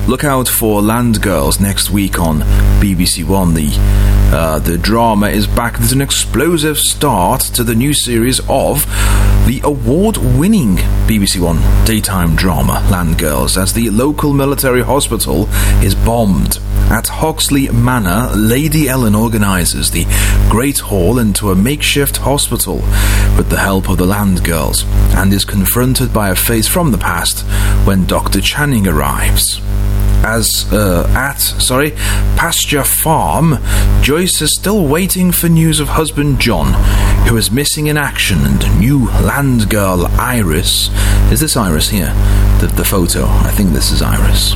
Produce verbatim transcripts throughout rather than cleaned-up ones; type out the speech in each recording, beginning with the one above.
look out for Land Girls next week on B B C One. The uh, the drama is back. There's an explosive start to the new series of the award-winning B B C One daytime drama Land Girls, as the local military hospital is bombed. At Hoxley Manor, Lady Ellen organises the Great Hall into a makeshift hospital with the help of the Land Girls, and is confronted by a face from the past when Doctor Channing arrives. As uh, at sorry Pasture Farm, Joyce is still waiting for news of husband John, who is missing in action, and new Land Girl Iris. Is this Iris here? The, the photo. I think this is Iris.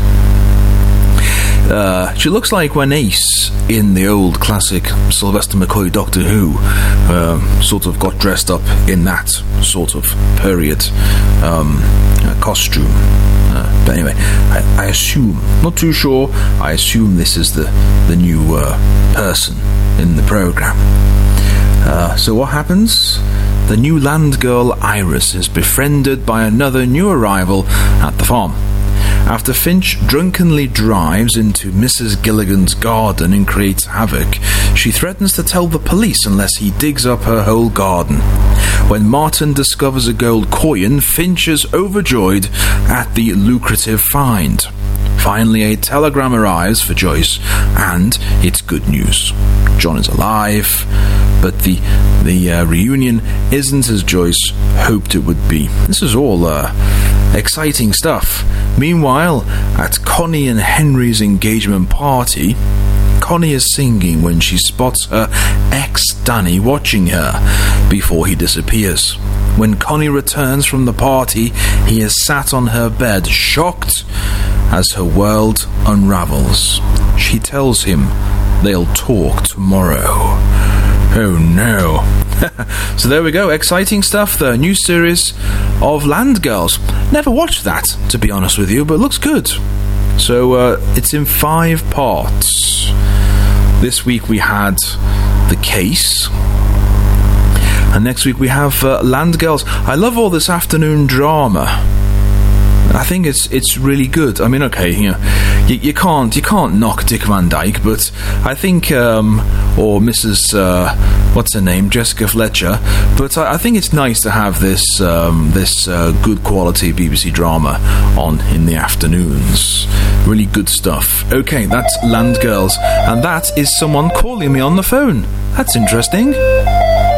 Uh, she looks like when Ace in the old classic Sylvester McCoy Doctor Who uh, sort of got dressed up in that sort of period um, uh, costume. Uh, but anyway, I, I assume, not too sure, I assume this is the, the new uh, person in the programme. Uh, so what happens? The new Land Girl Iris is befriended by another new arrival at the farm. After Finch drunkenly drives into Missus Gilligan's garden and creates havoc, she threatens to tell the police unless he digs up her whole garden. When Martin discovers a gold coin, Finch is overjoyed at the lucrative find. Finally, a telegram arrives for Joyce, and it's good news. John is alive, but the the uh, reunion isn't as Joyce hoped it would be. This is all uh, exciting stuff. Meanwhile, at Connie and Henry's engagement party, Connie is singing when she spots her ex Danny watching her before he disappears. When Connie returns from the party, he is sat on her bed, shocked as her world unravels. She tells him they'll talk tomorrow. Oh no. So there we go, exciting stuff, the new series of Land Girls. Never watched that, to be honest with you, but it looks good. So uh, it's in five parts. This week we had The Case, and next week we have uh, Land Girls. I love all this afternoon drama. I think it's it's really good. I mean, okay, you know, you, you can't you can't knock Dick Van Dyke, but I think, um, or Missus Uh, what's her name, Jessica Fletcher. But I, I think it's nice to have this um, this uh, good quality B B C drama on in the afternoons. Really good stuff. Okay, that's Land Girls, and that is someone calling me on the phone. That's interesting.